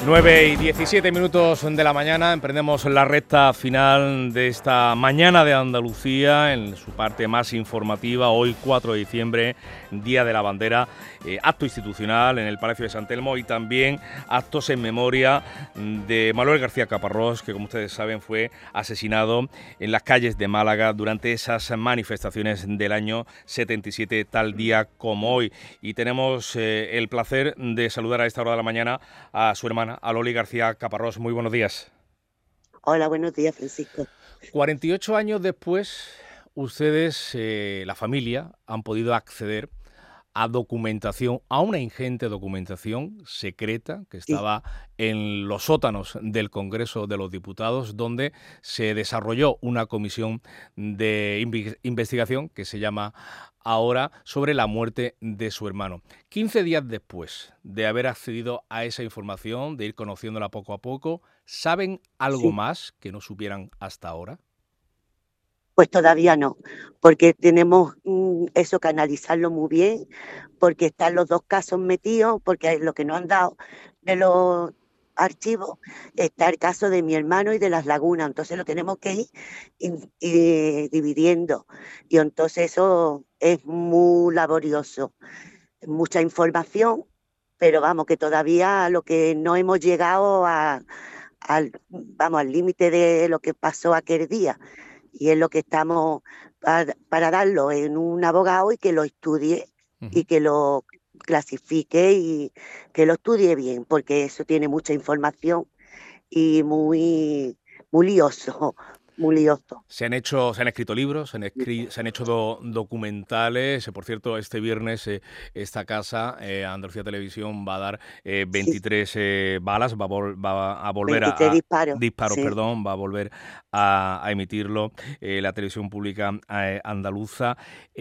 9:17 de la mañana, emprendemos la recta final de esta mañana de Andalucía, en su parte más informativa, hoy 4 de diciembre, Día de la Bandera, acto institucional en el Palacio de San Telmo y también actos en memoria de Manuel García Caparrós, que como ustedes saben fue asesinado en las calles de Málaga durante esas manifestaciones del año 77, tal día como hoy. Y tenemos el placer de saludar a esta hora de la mañana a su hermana, a Loli García Caparrós. Muy buenos días. Hola, buenos días, Francisco. 48 años después, ustedes, la familia, han podido acceder a documentación, a una ingente documentación secreta que Sí, estaba en los sótanos del Congreso de los Diputados, donde se desarrolló una comisión de investigación que se llama ahora sobre la muerte de su hermano. 15 días después de haber accedido a esa información, de ir conociéndola poco a poco, ¿saben algo sí. más que no supieran hasta ahora? Pues todavía no, porque tenemos eso que analizarlo muy bien, porque están los dos casos metidos, porque lo que nos han dado de los archivos está el caso de mi hermano y de las lagunas, entonces lo tenemos que ir dividiendo, y entonces eso es muy laborioso, mucha información, pero vamos, que todavía lo que no hemos llegado al límite de lo que pasó aquel día. Y es lo que estamos para darlo en un abogado y que lo estudie y Ujú. que lo clasifique y que lo estudie bien, porque eso tiene mucha información y muy lioso, muy lioso. Se han escrito libros, se han hecho documentales. Por cierto, este viernes esta casa, Andalucía Televisión, va a dar Sí, 23 balas, va a volver 23 disparos, disparos, sí. perdón, va a volver a emitirlo la televisión pública andaluza.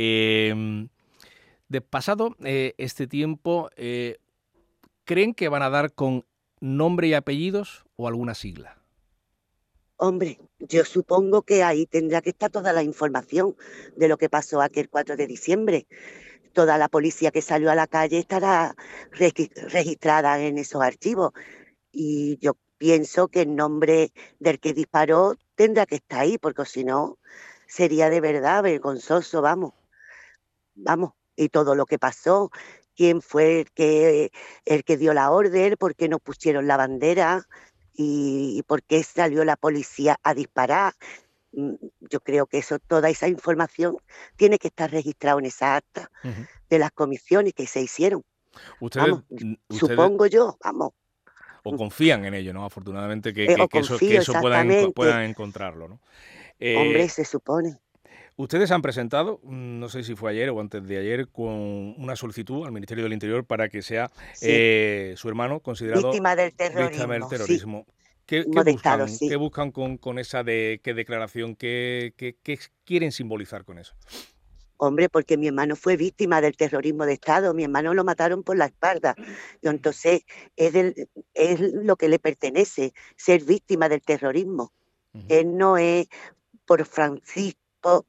De pasado este tiempo, ¿creen que van a dar con nombre y apellidos o alguna sigla? Hombre, yo supongo que ahí tendrá que estar toda la información de lo que pasó aquel 4 de diciembre. Toda la policía que salió a la calle estará registrada en esos archivos. Y yo pienso que el nombre del que disparó tendrá que estar ahí, porque si no, sería de verdad vergonzoso, vamos, vamos. Y todo lo que pasó, quién fue el que dio la orden, por qué no pusieron la bandera y por qué salió la policía a disparar. Yo creo que eso, toda esa información tiene que estar registrada en esa acta Ujú. de las comisiones que se hicieron. Ustedes, Vamos, ustedes supongo yo, vamos, o confían en ello, ¿no? Afortunadamente que, que- o que eso, que confío eso exactamente. puedan encontrarlo, ¿no? Hombre, Eh, se supone. Ustedes han presentado, no sé si fue ayer o antes de ayer, con una solicitud al Ministerio del Interior para que sea Sí, su hermano considerado víctima del víctima del terrorismo, sí, terrorismo. ¿Qué mismo de Estado, buscan? ¿Qué sí. buscan con esa qué declaración? ¿Qué quieren simbolizar con eso? Hombre, porque mi hermano fue víctima del terrorismo de Estado, mi hermano lo mataron por la espalda. Y entonces es lo que le pertenece, ser víctima del terrorismo. Ujú, Él no es por Francisco,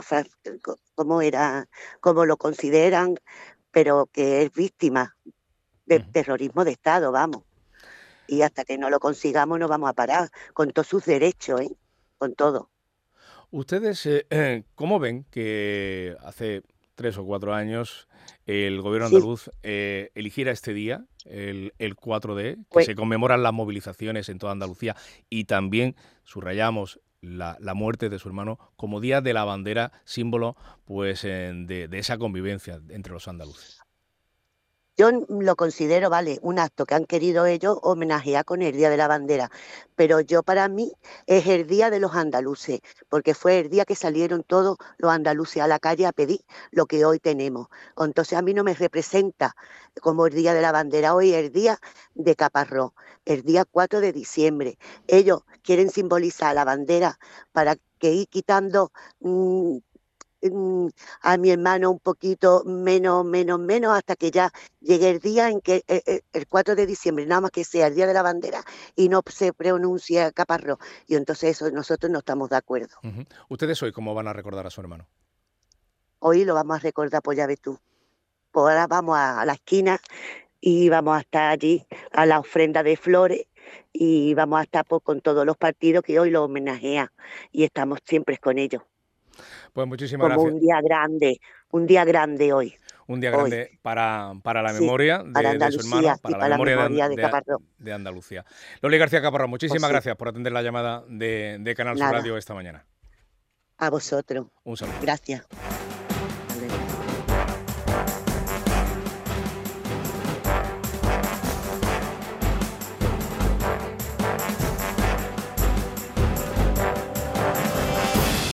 como era, como lo consideran, pero que es víctima del ujú. terrorismo de Estado, vamos. Y hasta que no lo consigamos no vamos a parar, con todos sus derechos, ¿eh? Con todo. Ustedes, ¿cómo ven que hace 3 o 4 años el gobierno Sí, andaluz eligiera este día, el 4D, que pues se conmemoran las movilizaciones en toda Andalucía y también subrayamos la muerte de su hermano como Día de la Bandera, símbolo pues de esa convivencia entre los andaluces? yo lo considero, vale, un acto que han querido ellos homenajear con el Día de la Bandera, pero yo para mí es el Día de los Andaluces, porque fue el día que salieron todos los andaluces a la calle a pedir lo que hoy tenemos. Entonces a mí no me representa como el Día de la Bandera, hoy es el Día de Caparrós, el día 4 de diciembre. Ellos quieren simbolizar la bandera para que ir quitando mm, mm, a mi hermano un poquito menos, menos, menos, hasta que ya llegue el día en que el 4 de diciembre, nada más que sea el Día de la Bandera y no se pronuncia Caparrós. Y entonces eso nosotros no estamos de acuerdo. Ujú. ¿Ustedes hoy cómo van a recordar a su hermano? Hoy lo vamos a recordar, pues ya ves tú. Pues ahora vamos a la esquina y vamos a estar allí a la ofrenda de flores y vamos a estar pues, con todos los partidos que hoy los homenajean y estamos siempre con ellos. Pues muchísimas Como gracias. un día grande hoy, Un día hoy, grande para la sí, memoria para de su hermano, Andalucía y para la para la memoria memoria de Caparrós. de Andalucía. Loli García Caparrós, Pues muchísimas sí, gracias por atender la llamada de Canal Sur nada, Radio esta mañana. a vosotros. Un saludo. Gracias. Hasta luego.